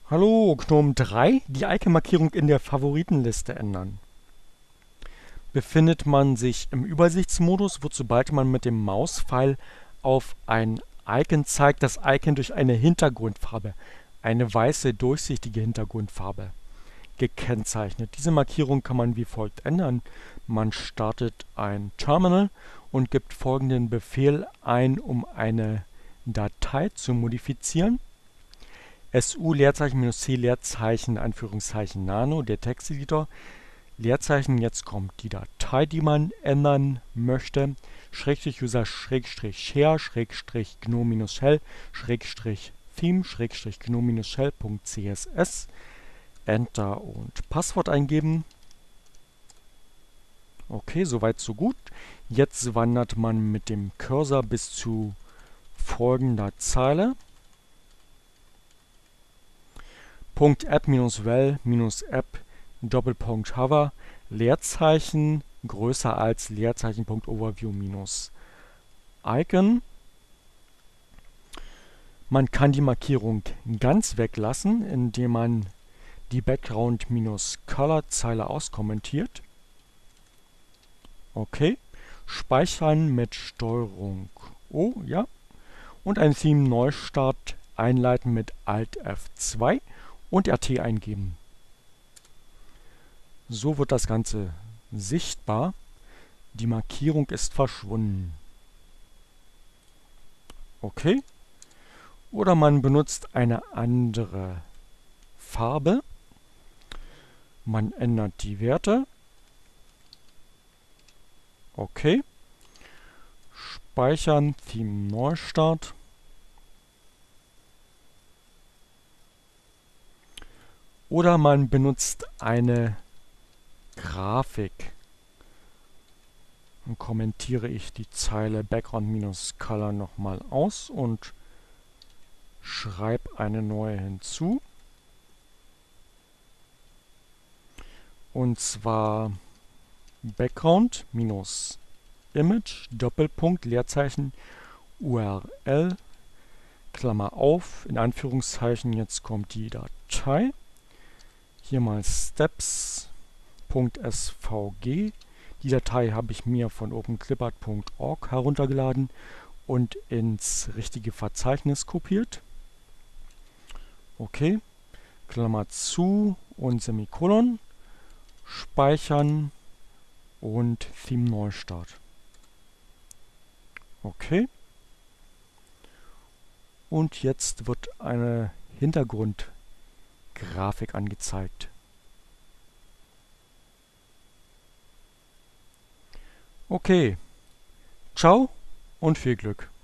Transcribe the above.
Hallo, Gnome 3, die Icon-Markierung in der Favoritenliste ändern. Befindet man sich im Übersichtsmodus, wird, sobald man mit dem Mauspfeil auf ein Icon zeigt, das Icon durch eine Hintergrundfarbe, eine weiße durchsichtige Hintergrundfarbe, gekennzeichnet. Diese Markierung kann man wie folgt ändern. Man startet ein Terminal und gibt folgenden Befehl ein, um eine Datei zu modifizieren. SU Leerzeichen minus C Leerzeichen Anführungszeichen Nano, der Texteditor, Leerzeichen, jetzt kommt die Datei, die man ändern möchte, Schrägstrich User Schrägstrich Share Schrägstrich GNOME-Shell Schrägstrich Theme Schrägstrich GNOME-Shell.css, Enter und Passwort eingeben. Okay, soweit so gut. Jetzt wandert man mit dem Cursor bis zu folgender Zeile. .app-well-app Doppelpunkt Hover Leerzeichen größer als Leerzeichen Overview Icon. Man kann die Markierung ganz weglassen, indem man die Background-Color Zeile auskommentiert. Okay. Speichern mit Steuerung O, ja. Und ein Theme Neustart einleiten mit Alt F2 und RT eingeben. So wird das Ganze sichtbar. Die Markierung ist verschwunden. Okay. Oder man benutzt eine andere Farbe. Man ändert die Werte. Okay. Speichern, Theme Neustart. Oder man benutzt eine Grafik. Dann kommentiere ich die Zeile Background-Color nochmal aus und schreibe eine neue hinzu. Und zwar Background-Image Doppelpunkt Leerzeichen URL Klammer auf, in Anführungszeichen, jetzt kommt die Datei. Hier mal steps.svg. Die Datei habe ich mir von openclippard.org heruntergeladen und ins richtige Verzeichnis kopiert. Okay, Klammer zu und Semikolon, speichern und Theme Neustart. Okay. Und jetzt wird eine Hintergrundgrafik angezeigt. Okay, ciao und viel Glück.